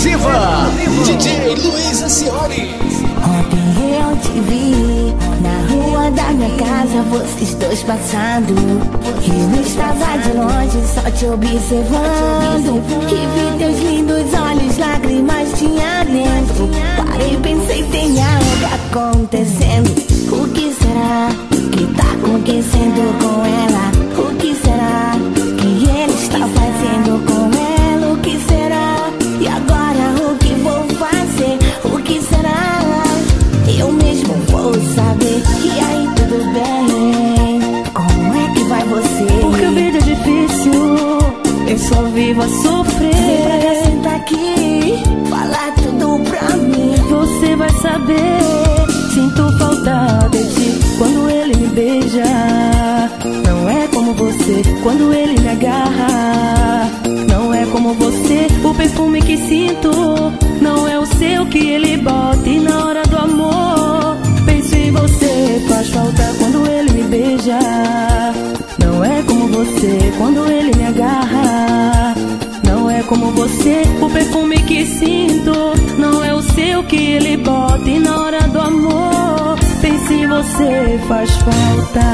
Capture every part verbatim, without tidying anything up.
exclusiva, D J Luiz Acioli. Ontem eu te vi na rua da minha casa, vocês dois passando. Eu estava de longe só te observando, e vi teus lindos olhos, lágrimas tinha dentro. Parei, pensei, tem algo acontecendo. O que será que tá acontecendo com ela? O que será que ele está fazendo com ela? O que será? E agora o que vou fazer? O que será? Eu mesmo vou saber. E aí, tudo bem? Como é que vai você? Porque a vida é difícil, eu só vivo a sofrer. Vem pra cá, senta aqui, falar tudo pra mim. Você vai saber. Sinto falta de ti quando ele me beija. Não é como você quando ele me agarra. Não é como você, o perfume que sinto não é o seu que ele bota. E na hora do amor penso em você. Faz falta quando ele me beija. Não é como você quando ele me agarra. Não é como você, o perfume que sinto não é o seu que ele bota. E na hora do amor pense em você, faz falta.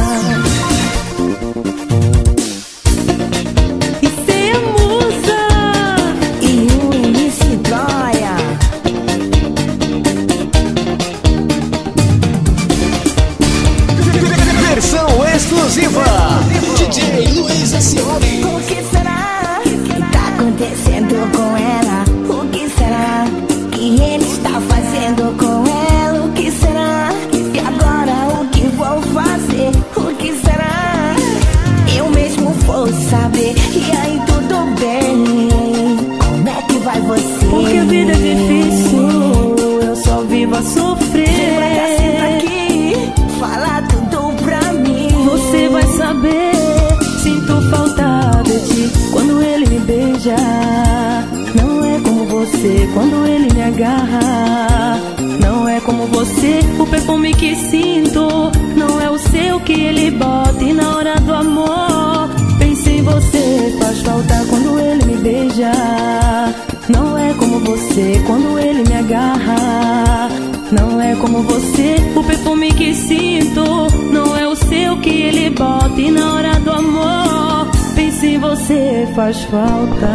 E sem a musa e o M C Troia. Versão exclusiva, D J Luiz Acioli. O que será que tá acontecendo com ela? O que será que ele está fazendo com ela? O que será? E agora o que vou fazer? O que será? Eu mesmo vou saber. E aí, tudo bem? Como é que vai você? Porque a vida é difícil, eu só vivo a sofrer. Vem pra cá, senta aqui, fala tudo pra mim. Você vai saber. Sinto falta de ti quando ele me beija. Não é como você quando ele me agarra. Não é como você, o perfume que sinto não é o seu que ele bota. E na hora do amor pense em você. Faz falta quando ele me beija. Não é como você quando ele me agarra. Não é como você, o perfume que sinto não é o seu que ele bota. E na hora do amor pense em você, faz falta.